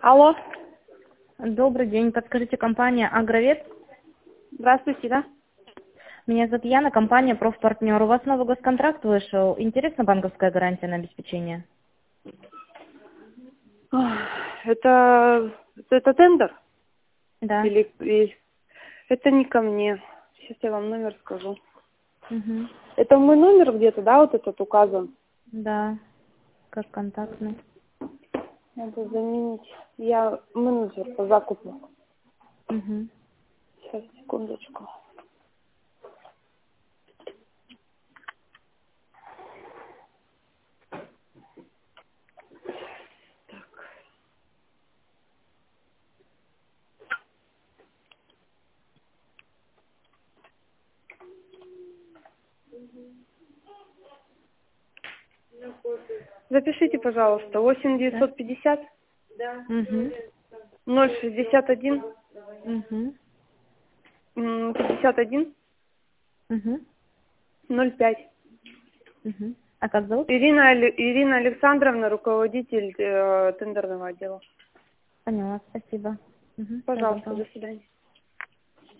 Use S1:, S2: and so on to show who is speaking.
S1: Алло.
S2: Добрый день. Подскажите, компания «Агровет»?
S1: Здравствуйте, да?
S2: Меня зовут Яна, компания «Профпартнер». У вас новый госконтракт вышел. Интересна банковская гарантия на обеспечение?
S1: Это тендер?
S2: Да.
S1: Это не ко мне. Сейчас я вам номер скажу.
S2: Угу.
S1: Это мой номер где-то, да, вот этот указан?
S2: Да, как контактный.
S1: Надо заменить. Я менеджер по закупу.
S2: Угу.
S1: Сейчас, секундочку. Запишите, пожалуйста, 8 950
S2: Угу.
S1: 061
S2: Угу.
S1: 51
S2: Угу.
S1: 05.
S2: Угу. А как зовут?
S1: Ирина Александровна, руководитель тендерного отдела.
S2: Поняла, спасибо. Угу.
S1: Пожалуйста, до свидания.